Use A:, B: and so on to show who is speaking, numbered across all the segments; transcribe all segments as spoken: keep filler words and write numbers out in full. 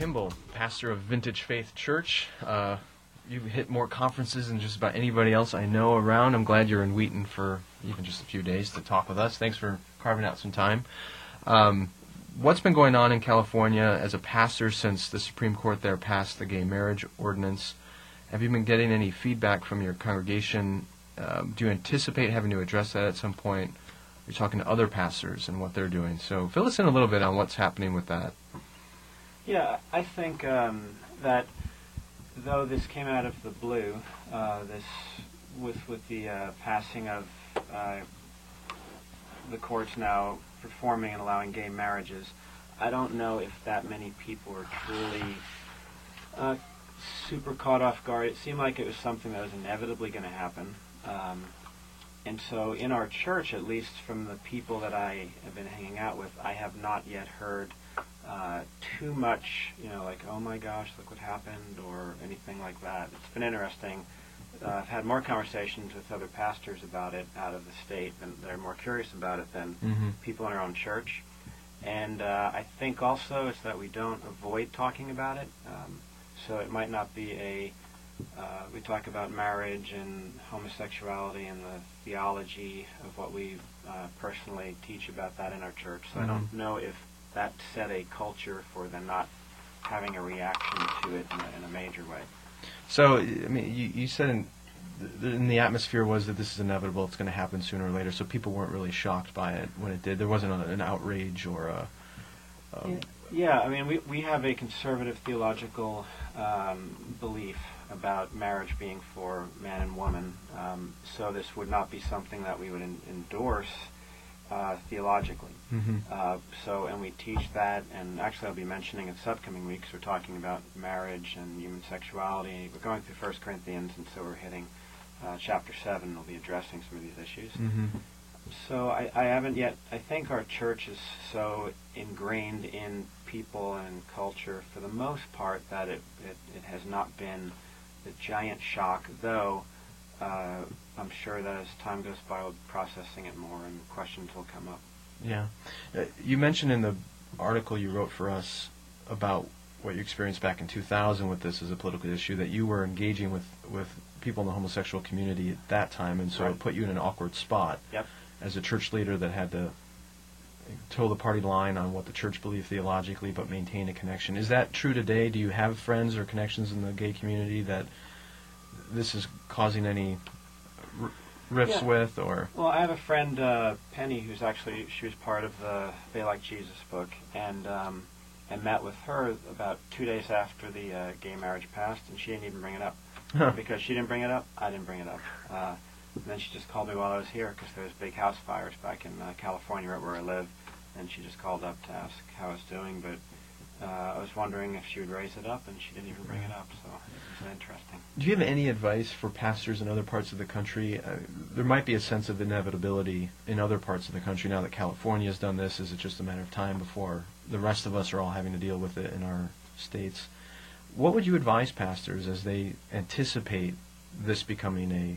A: Kimball, pastor of Vintage Faith Church. Uh, you've hit more conferences than just about anybody else I know around. I'm glad you're in Wheaton for even just a few days to talk with us. Thanks for carving out some time. Um, what's been going on in California as a pastor since the Supreme Court there passed the gay marriage ordinance? Have you been getting any feedback from your congregation? Um, do you anticipate having to address that at some point? You're talking to other pastors and what they're doing. So fill us in a little bit on what's happening with that.
B: Yeah, I think um, that though this came out of the blue, uh, this with with the uh, passing of uh, the courts now performing and allowing gay marriages, I don't know if that many people are truly uh, super caught off guard. It seemed like it was something that was inevitably going to happen. Um, and so in our church, at least from the people that I have been hanging out with, I have not yet heard uh, too much, you know, like, oh my gosh, look what happened, or anything like that. It's been interesting. Uh, I've had more conversations with other pastors about it out of the state, and they're more curious about it than
A: mm-hmm.
B: people in our own church. And uh, I think also it's that we don't avoid talking about it. Um, so it might not be a, uh, we talk about marriage and homosexuality and the theology of what we uh, personally teach about that in our church. So mm-hmm. I don't know if that set a culture for them not having a reaction to it in a, in a major way.
A: So, I mean, you, you said in the, in the atmosphere was that this is inevitable, it's going to happen sooner or later, so people weren't really shocked by it when it did. There wasn't a, an outrage or a... a
B: yeah, yeah, I mean, we, we have a conservative theological um, belief about marriage being for man and woman, um, so this would not be something that we would en- endorse Uh, theologically.
A: Mm-hmm.
B: Uh, so, and we teach that, and actually I'll be mentioning in upcoming weeks, we're talking about marriage and human sexuality. We're going through First Corinthians, and so we're hitting uh, chapter seven. We'll be addressing some of these issues.
A: Mm-hmm.
B: So I, I haven't yet, I think our church is so ingrained in people and culture for the most part that it, it, it has not been the giant shock, though uh, I'm sure that as time goes by, we'll be processing it more and questions will come up.
A: Yeah. Uh, you mentioned in the article you wrote for us about what you experienced back in two thousand with this as a political issue, that you were engaging with, with people in the homosexual community at that time, and so
B: right.
A: it put you in an awkward spot
B: yep.
A: as a church leader that had to toe the party line on what the church believed theologically but maintain a connection. Is that true today? Do you have friends or connections in the gay community that this is causing any r- rifts
B: yeah.
A: with, or?
B: Well, I have a friend, uh, Penny, who's actually, she was part of the They Like Jesus book, and um, I met with her about two days after the uh, gay marriage passed, and she didn't even bring it up.
A: Huh.
B: Because she didn't bring it up, I didn't bring it up. Uh, and then she just called me while I was here, because there was big house fires back in uh, California, right where I live, and she just called up to ask how I was doing, but Uh, I was wondering if she would raise it up, and she didn't even bring it up, so it was interesting.
A: Do you have any advice for pastors in other parts of the country? Uh, there might be a sense of inevitability in other parts of the country now that California has done this. Is it just a matter of time before the rest of us are all having to deal with it in our states? What would you advise pastors as they anticipate this becoming a,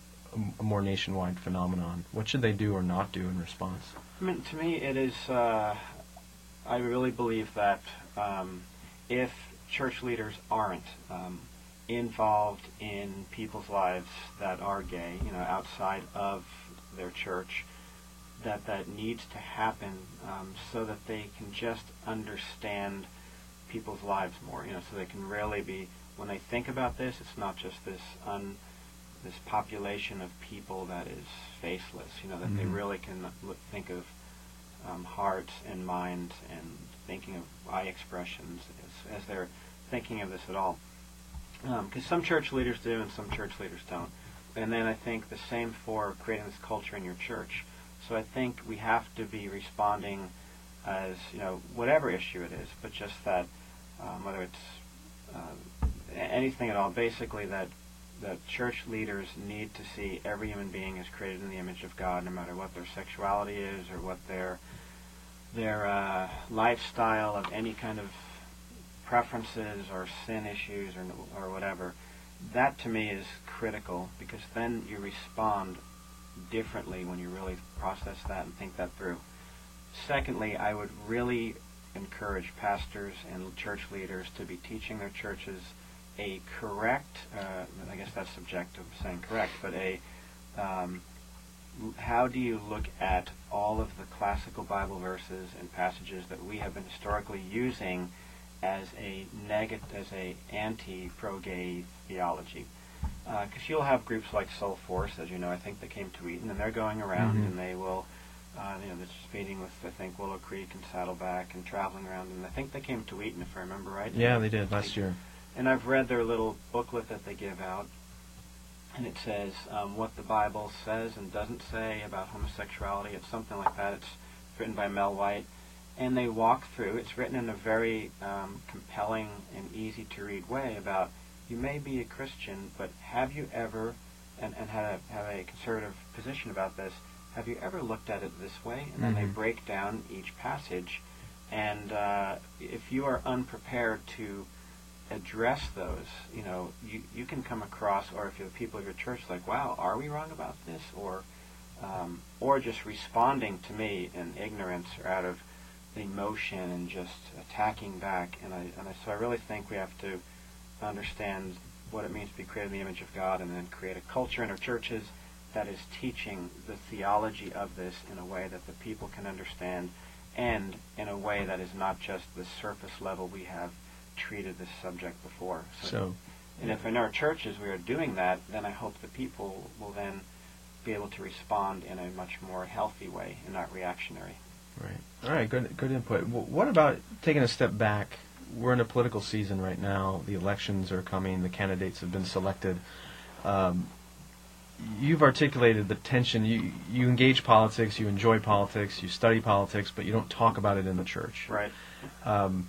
A: a more nationwide phenomenon? What should they do or not do in response?
B: I mean, to me, it is, uh, I really believe that Um, if church leaders aren't um, involved in people's lives that are gay, you know, outside of their church, that that needs to happen um, so that they can just understand people's lives more, you know, so they can really be, when they think about this, it's not just this un, this population of people that is faceless, you know, that mm-hmm. they really can look, think of um, hearts and minds and thinking of eye expressions as, as they're thinking of this at all. Because um, some church leaders do and some church leaders don't. And then I think the same for creating this culture in your church. So I think we have to be responding as, you know, whatever issue it is, but just that, um, whether it's uh, anything at all, basically that, that church leaders need to see every human being is created in the image of God, no matter what their sexuality is or what their their uh, lifestyle of any kind of preferences or sin issues or or whatever. That to me is critical, because then you respond differently when you really process that and think that through. Secondly, I would really encourage pastors and church leaders to be teaching their churches a correct, uh, I guess that's subjective, saying correct, but a, um, how do you look at all of the classical Bible verses and passages that we have been historically using as a negative, as a anti-pro-gay theology? Because uh, you'll have groups like Soul Force, as you know, I think they came to Wheaton, and they're going around
A: mm-hmm.
B: and they will, uh, you know, they're just meeting with, I think, Willow Creek and Saddleback and traveling around, and I think they came to Wheaton, if I remember right.
A: Yeah, they did last
B: they,
A: year.
B: And I've read their little booklet that they give out, and it says um, what the Bible says and doesn't say about homosexuality. It's something like that. It's written by Mel White. And they walk through, it's written in a very um, compelling and easy-to-read way about, you may be a Christian, but have you ever, and, and have, a, have a conservative position about this, have you ever looked at it this way? And then mm-hmm. they break down each passage. And uh, if you are unprepared to address those, you know, you, you can come across, or if you have people of your church like, wow, are we wrong about this? Or, um, or just responding to me in ignorance or out of emotion and just attacking back. And I, and I, so I really think we have to understand what it means to be created in the image of God, and then create a culture in our churches that is teaching the theology of this in a way that the people can understand, and in a way that is not just the surface level we have treated this subject before. So,
A: so
B: and if in our churches we are doing that, then I hope the people will then be able to respond in a much more healthy way and not reactionary.
A: Right. All right. Good. Good input. W- what about taking a step back? We're in a political season right now. The elections are coming. The candidates have been selected. Um, you've articulated the tension. You you engage politics. You enjoy politics. You study politics, but you don't talk about it in the church.
B: Right.
A: Um,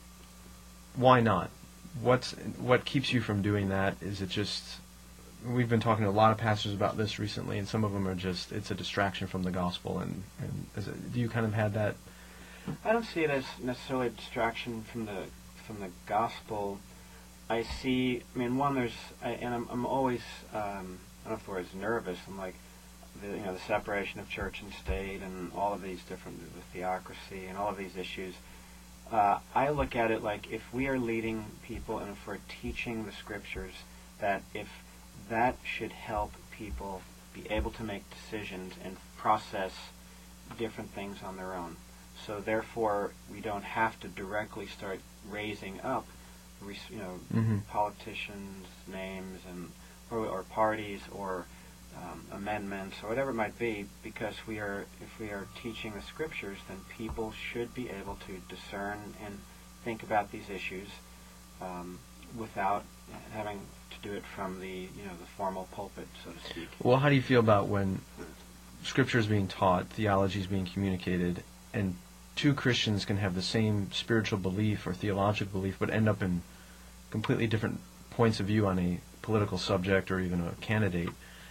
A: why not? What's what keeps you from doing that? Is it just? We've been talking to a lot of pastors about this recently, and some of them are just, it's a distraction from the gospel. And, and is it, do you kind of have that?
B: I don't see it as necessarily a distraction from the from the gospel. I see, I mean, one, there's, I, and I'm, I'm always, um, I don't know if the word is nervous, I'm like, the, you know, the separation of church and state and all of these different, the theocracy and all of these issues. Uh, I look at it like, if we are leading people and if we're teaching the scriptures, that if that should help people be able to make decisions and process different things on their own. So therefore, we don't have to directly start raising up, you know,
A: mm-hmm.
B: politicians' names and or, or parties or um, amendments or whatever it might be, because we are, if we are teaching the scriptures, then people should be able to discern and think about these issues um, without having to do it from the, you know, the formal pulpit, so to speak.
A: Well, how do you feel about when Scripture is being taught, theology is being communicated, and two Christians can have the same spiritual belief or theological belief, but end up in completely different points of view on a political subject or even a candidate?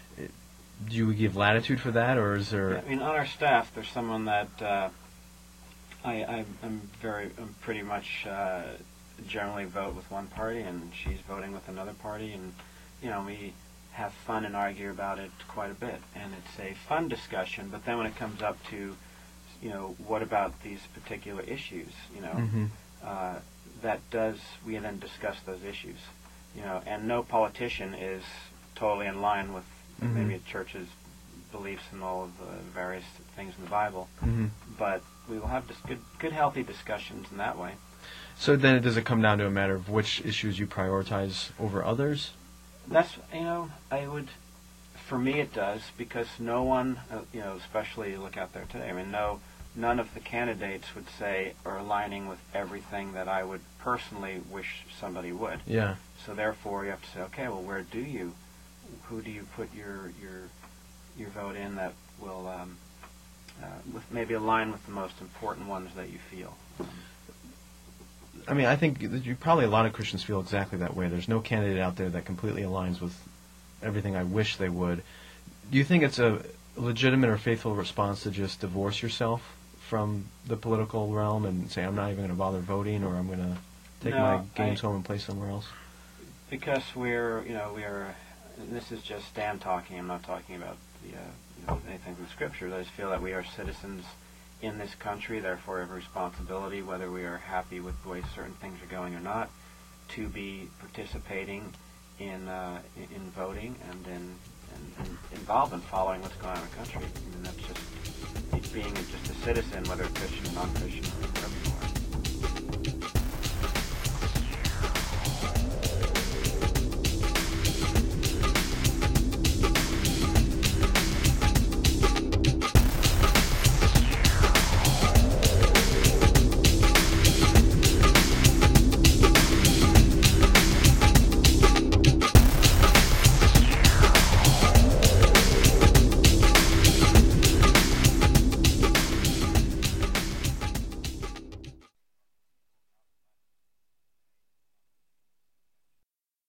A: Do you give latitude for that, or is there?
B: Yeah, I mean, on our staff, there's someone that uh, I, I, I'm very, I'm pretty much. Uh, generally vote with one party, and she's voting with another party, and you know, we have fun and argue about it quite a bit, and it's a fun discussion. But then when it comes up to, you know, what about these particular issues, you know,
A: mm-hmm.
B: uh, that does, we then discuss those issues, you know, and no politician is totally in line with mm-hmm. maybe a church's beliefs and all of the various things in the Bible,
A: mm-hmm.
B: but we will have dis- good, good, healthy discussions in that way.
A: So then does it come down to a matter of which issues you prioritize over others?
B: That's, you know, I would, for me it does, because no one, uh, you know, especially look out there today, I mean, no, none of the candidates would say are aligning with everything that I would personally wish somebody would.
A: Yeah.
B: So therefore you have to say, okay, well, where do you, who do you put your your your vote in that will um, uh, with maybe align with the most important ones that you feel? Um,
A: I mean, I think that you probably a lot of Christians feel exactly that way. There's no candidate out there that completely aligns with everything I wish they would. Do you think it's a legitimate or faithful response to just divorce yourself from the political realm and say, I'm not even going to bother voting, or I'm going to take
B: no,
A: my games
B: I,
A: home and play somewhere else?
B: Because we're, you know, we are, and this is just Dan talking, I'm not talking about the, uh, you know, anything from Scripture. I just feel that we are citizens in this country, therefore have a responsibility, whether we are happy with the way certain things are going or not, to be participating in uh, in voting and in and, and involved in following what's going on in the country. I mean, that's just being just a citizen, whether Christian or non-Christian, or whatever.